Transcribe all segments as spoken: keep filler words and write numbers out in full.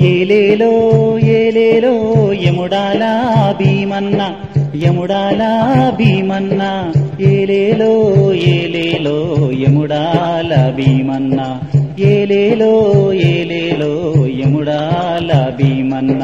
ఏలేలో ఏలేలో యముడాలా భీమన్న యముడాలా భీమన్న ఏలేలో ఏలేలో యముడాల భీమన్న ఏలేలో ఏలేలో యముడాల భీమన్న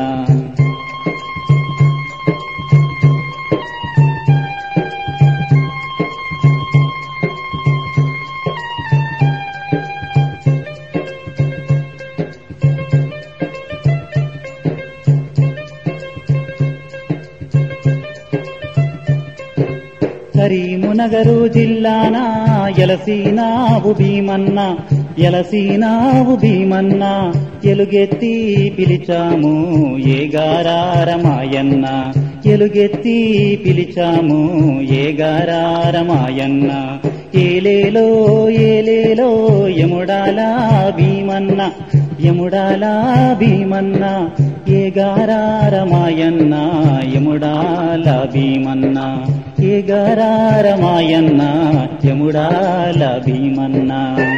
కరీమునగరు జిల్లానా ఎలసీనావు భీమన్న ఎలసీనావు భీమన్న ఎలుగెత్తి పిలిచాము ఏగారారమాయన్న ఎలుగెత్తి పిలిచాము ఏగారారమాయన్న ఏలేలో ఏలేలో యముడాలా భీమన్న యముడాలా భీమన్న ఏగారారమాయన్న యముడాల భీమన్న ఏగారారమాయన్న యముడాల భీమన్న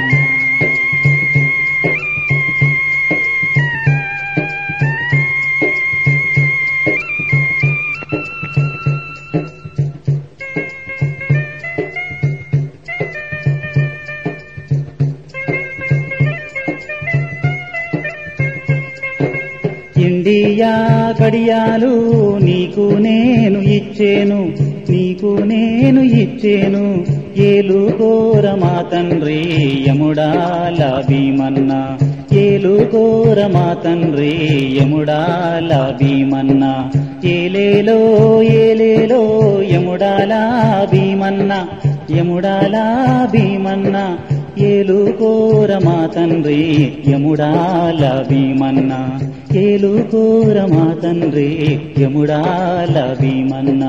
ఇండియా కడియాలు నీకు నేను ఇచ్చేను నీకు నేను ఇచ్చేను ఏలు కోర మా తండ్రి యముడాల భీమన్న ఏలు కోర మా తండ్రి యముడాల భీమన్న ఏలేలో ఏలేలో యముడాల భీమన్న యముడాల భీమన్న ఏలు కోర మా తండ్రి యముడాల భీమన్న ఏలు కోర మా తండ్రి యముడాల భీమన్న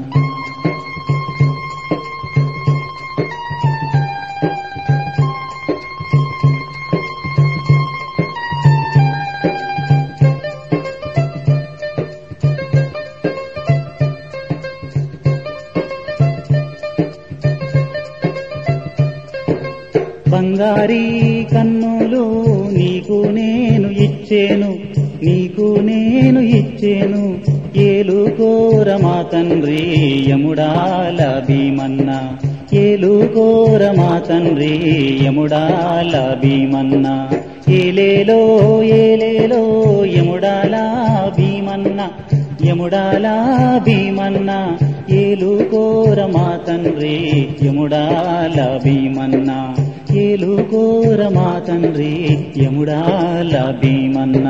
బంగారీ కన్నులు నీకు నేను ఇచ్చేను నీకు నేను ఇచ్చేను ఏలు కోర మా తండ్రి యముడాల భీమన్న ఏలు కోర మా తండ్రి యముడాల భీమన్న ఏలేలో ఏలేలో యముడాల భీమన్న యముడాల భీమన్న ఏలు కోర మా తండ్రి యముడాల భీమన్న ఏలు కోర మా తండ్రి యముడాల భీమన్న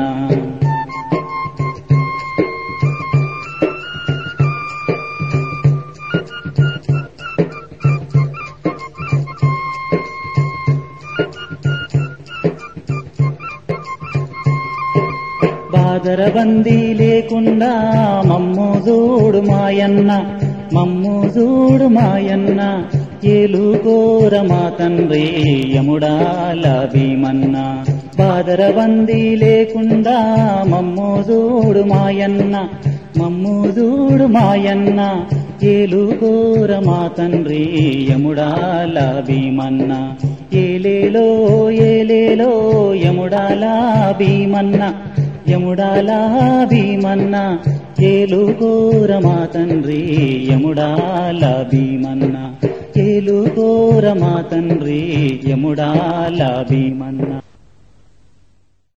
బాదరబందీ లేకుండా మమ్ము చూడు మాయన్న మమ్ము చూడు మాయన్న ఏలు కోర మా తండ్రి యముడాల భీమన్న బాదరబందీ లేకుండా మమ్ము చూడు మాయన్న మమ్ము చూడు మాయన్న ఏలు కోర మా తండ్రి యముడాల భీమన్న ఏలేలో ఏలేలో యముడాల భీమన్న యముడాల భీమన్న ఏలు కోర మా తండ్రి యముడాల భీమన్న ఏలు కోర మా తండ్రి యముడాల భీమన్న